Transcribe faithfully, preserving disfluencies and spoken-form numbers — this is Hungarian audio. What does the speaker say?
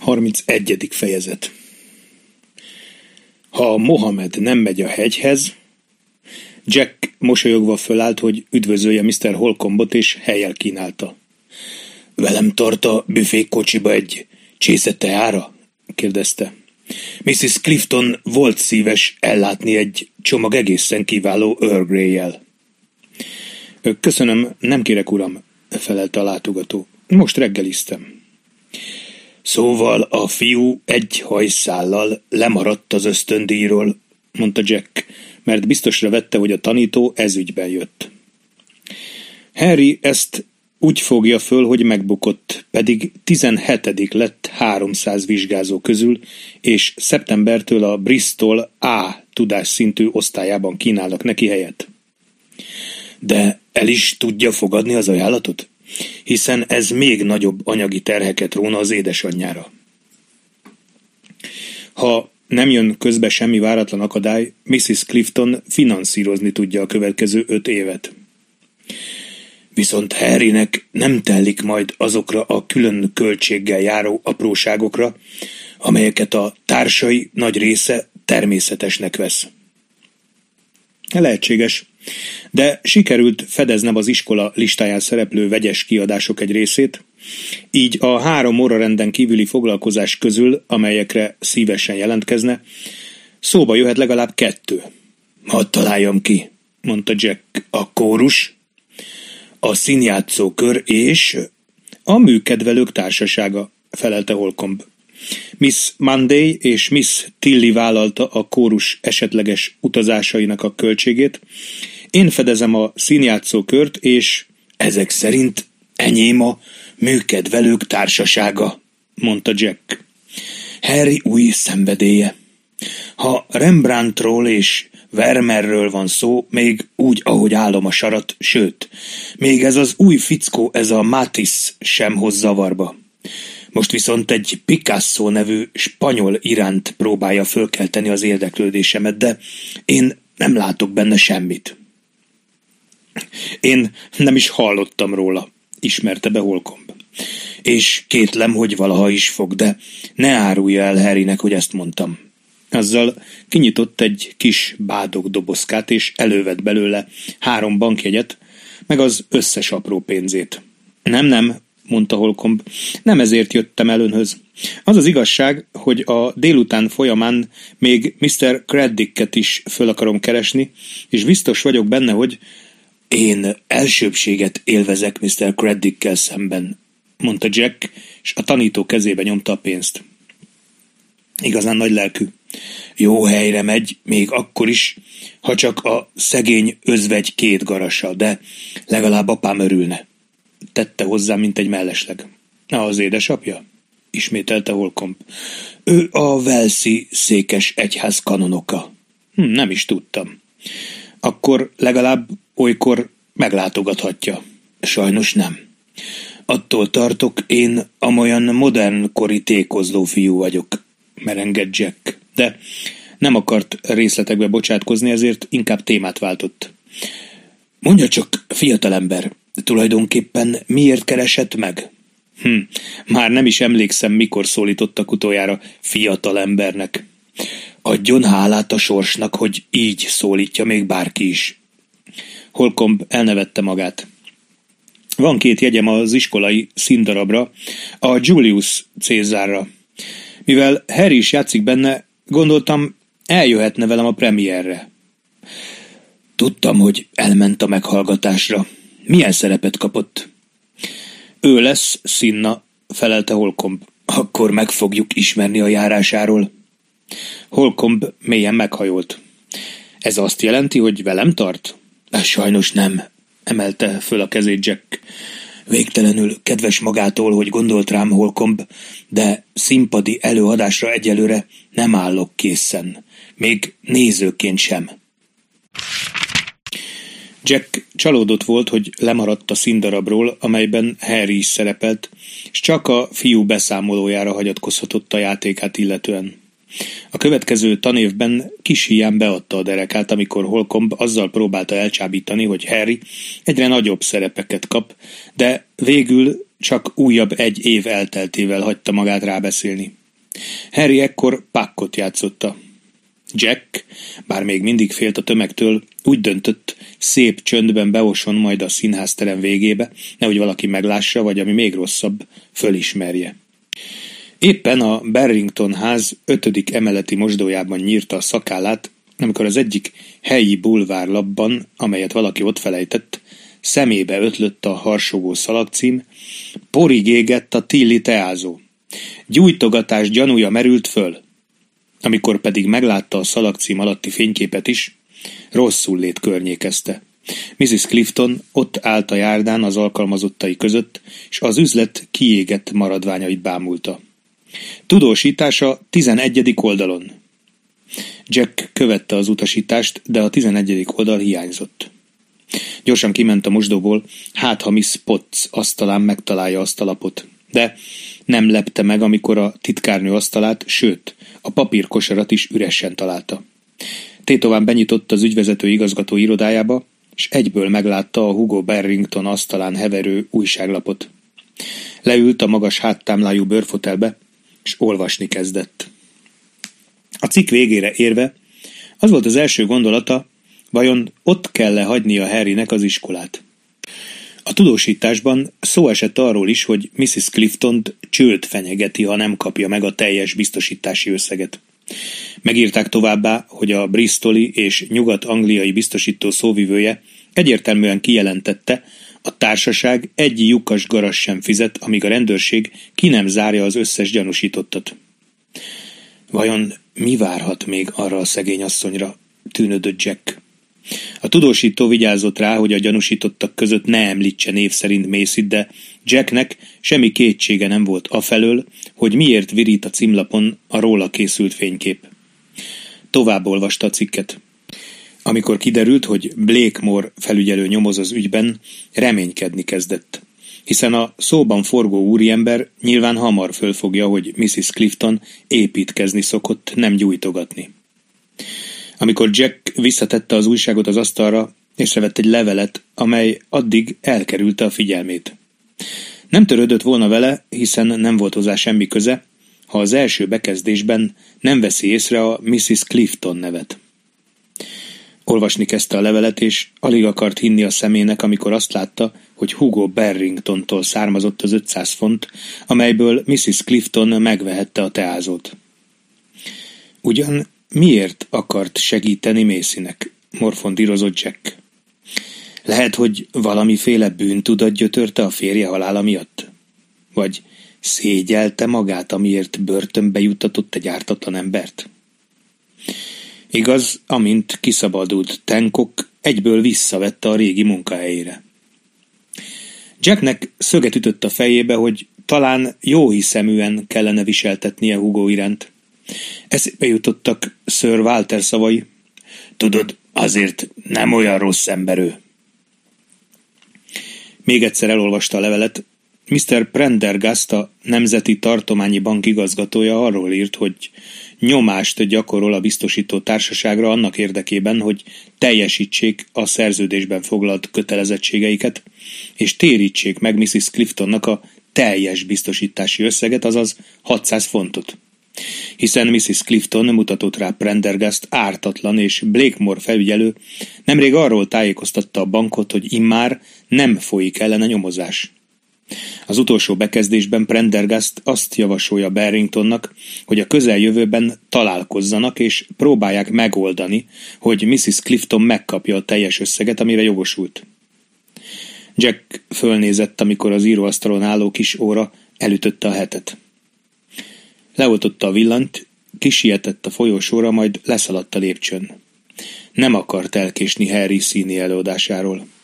harmincegyedik fejezet. Ha Mohamed nem megy a hegyhez, Jack mosolyogva fölállt, hogy üdvözölje miszter Holcombot, és helyjel kínálta. Velem tart a büfékocsiba egy csésze teára? kérdezte. missziz Clifton volt szíves ellátni egy csomag egészen kiváló Earl Grey-jel. Köszönöm, nem kérek, uram, felelte a látogató. Most reggeliztem. Szóval a fiú egy hajszállal lemaradt az ösztöndíjról, mondta Jack, mert biztosra vette, hogy a tanító ezügyben jött. Harry ezt úgy fogja föl, hogy megbukott, pedig tizenhetedik lett háromszáz vizsgázó közül, és szeptembertől a Bristol A tudásszintű osztályában kínálnak neki helyet. De el is tudja fogadni az ajánlatot? Hiszen ez még nagyobb anyagi terheket róna az édesanyjára. Ha nem jön közbe semmi váratlan akadály, missziz Clifton finanszírozni tudja a következő öt évet. Viszont Harrynek nem tellik majd azokra a külön költséggel járó apróságokra, amelyeket a társai nagy része természetesnek vesz. Lehetséges, de sikerült fedeznem az iskola listáján szereplő vegyes kiadások egy részét, így a három órarenden kívüli foglalkozás közül, amelyekre szívesen jelentkezne, szóba jöhet legalább kettő. Hadd találjam ki, mondta Jack, a kórus, a színjátszókör és a műkedvelők társasága, felelte Holcomb. Miss Monday és Miss Tilly vállalta a kórus esetleges utazásainak a költségét. Én fedezem a színjátszókört, és ezek szerint enyém a műkedvelők társasága, mondta Jack. Harry új szenvedélye. Ha Rembrandtról és Vermeerről van szó, még úgy, ahogy állom a sarat, sőt, még ez az új fickó, ez a Matisse sem hoz zavarba. Most viszont egy Picasso nevű spanyol iránt próbálja fölkelteni az érdeklődésemet, de én nem látok benne semmit. Én nem is hallottam róla, ismerte be Holcomb. És kétlem, hogy valaha is fog, de ne árulja el Harrynek, hogy ezt mondtam. Azzal kinyitott egy kis bádog dobozkát, és elővett belőle három bankjegyet, meg az összes apró pénzét. Nem, nem, mondta Holcomb, nem ezért jöttem el önhöz. Az az igazság, hogy a délután folyamán még miszter Craddocket is föl akarom keresni, és biztos vagyok benne, hogy én elsőbbséget élvezek miszter Craddockkel szemben, mondta Jack, és a tanító kezébe nyomta a pénzt. Igazán nagy lelkű. Jó helyre megy, még akkor is, ha csak a szegény özvegy két garassal, de legalább apám örülne. Tette hozzá, mint egy mellesleg. Az édesapja? Ismételte Holcomb. Ő a Walesi székes egyház kanonoka. Hm, nem is tudtam. Akkor legalább olykor meglátogathatja. Sajnos nem. Attól tartok, én amolyan modern kori tékozló fiú vagyok, merengett Jack, de nem akart részletekbe bocsátkozni, ezért inkább témát váltott. Mondja csak, fiatalember, tulajdonképpen miért keresett meg? Hm, már nem is emlékszem, mikor szólítottak utoljára fiatalembernek. Adjon hálát a sorsnak, hogy így szólítja még bárki is. Holcomb elnevette magát. Van két jegyem az iskolai színdarabra, a Julius Cézárra. Mivel Harry is játszik benne, gondoltam, eljöhetne velem a premierre. Tudtam, hogy elment a meghallgatásra. Milyen szerepet kapott? Ő lesz Sinna, felelte Holcomb. Akkor meg fogjuk ismerni a járásáról. Holcomb mélyen meghajolt. Ez azt jelenti, hogy velem tart? Sajnos nem, emelte föl a kezét Jack. Végtelenül kedves magától, hogy gondolt rám, Holcomb, de színpadi előadásra egyelőre nem állok készen. Még nézőként sem. Jack csalódott volt, hogy lemaradt a színdarabról, amelyben Harry is szerepelt, és csak a fiú beszámolójára hagyatkozhatott a játékát illetően. A következő tanévben kis híján beadta a derekát, amikor Holcomb azzal próbálta elcsábítani, hogy Harry egyre nagyobb szerepeket kap, de végül csak újabb egy év elteltével hagyta magát rábeszélni. Harry ekkor Puckot játszotta. Jack, bár még mindig félt a tömegtől, úgy döntött, szép csöndben beoson majd a színházterem végébe, nehogy valaki meglássa, vagy ami még rosszabb, fölismerje. Éppen a Barrington ház ötödik emeleti mosdójában nyírta a szakállát, amikor az egyik helyi bulvárlapban, amelyet valaki ott felejtett, szemébe ötlött a harsogó szalagcím, porig égett a Tilly teázó. Gyújtogatás gyanúja merült föl. Amikor pedig meglátta a szalagcím alatti fényképet is, rosszul lét környékezte. missziz Clifton ott állt a járdán az alkalmazottai között, és az üzlet kiégett maradványait bámulta. Tudósítása tizenegyedik oldalon. Jack követte az utasítást, de a tizenegyedik oldal hiányzott. Gyorsan kiment a mosdóból, hát ha Miss Potts asztalán megtalálja azt a lapot. De nem lepte meg, amikor a titkárnő asztalát, sőt, a papírkosarat is üresen találta. Tétován benyitott az ügyvezető igazgató irodájába, és egyből meglátta a Hugo Barrington asztalán heverő újságlapot. Leült a magas háttámlájú bőrfotelbe, és olvasni kezdett. A cikk végére érve az volt az első gondolata, vajon ott kell-e hagynia Harrynek az iskolát. A tudósításban szó esett arról is, hogy missziz Cliftont csőd fenyegeti, ha nem kapja meg a teljes biztosítási összeget. Megírták továbbá, hogy a bristoli és nyugat-angliai biztosító szóvivője egyértelműen kijelentette, a társaság egy lyukas garas sem fizet, amíg a rendőrség ki nem zárja az összes gyanúsítottat. Vajon mi várhat még arra a szegény asszonyra, tűnődött Jack. A tudósító vigyázott rá, hogy a gyanúsítottak között ne említse név szerint Macyt, de Jacknek semmi kétsége nem volt afelől, hogy miért virít a címlapon a róla készült fénykép. Tovább olvasta a cikket. Amikor kiderült, hogy Blakemore felügyelő nyomoz az ügyben, reménykedni kezdett, hiszen a szóban forgó úriember nyilván hamar fölfogja, hogy missziz Clifton építkezni szokott, nem gyújtogatni. Amikor Jack visszatette az újságot az asztalra, észrevett egy levelet, amely addig elkerülte a figyelmét. Nem törődött volna vele, hiszen nem volt hozzá semmi köze, ha az első bekezdésben nem veszi észre a missziz Clifton nevet. Olvasni kezdte a levelet, és alig akart hinni a szemének, amikor azt látta, hogy Hugo Barringtontól származott az ötszáz font, amelyből missziz Clifton megvehette a teázót. Ugyan miért akart segíteni Macynek? Morfondírozott Jack. Lehet, hogy valamiféle bűntudat gyötörte a férje halála miatt? Vagy szégyelte magát, amiért börtönbe juttatott egy ártatlan embert? Igaz, amint kiszabadult Tankok, egyből visszavette a régi munkahelyére. Jacknek szöget ütött a fejébe, hogy talán jóhiszeműen kellene viseltetnie Hugo iránt. Eszébe jutottak Sir Walter szavai. Tudod, azért nem olyan rossz ember ő. Még egyszer elolvasta a levelet. miszter Prendergast, a Nemzeti Tartományi Bank igazgatója arról írt, hogy nyomást gyakorol a biztosító társaságra annak érdekében, hogy teljesítsék a szerződésben foglalt kötelezettségeiket, és térítsék meg missziz Cliftonnak a teljes biztosítási összeget, azaz hatszáz fontot. Hiszen missziz Clifton mutatott rá Prendergast ártatlan, és Blakemore felügyelő nemrég arról tájékoztatta a bankot, hogy immár nem folyik ellene nyomozás. Az utolsó bekezdésben Prendergast azt javasolja Barringtonnak, hogy a közeljövőben találkozzanak és próbálják megoldani, hogy missziz Clifton megkapja a teljes összeget, amire jogosult. Jack fölnézett, amikor az íróasztalon álló kis óra elütötte a hetet. Leoltotta a villanyt, kisietett a folyosóra, majd leszaladt a lépcsőn. Nem akart elkésni Harry színi előadásáról.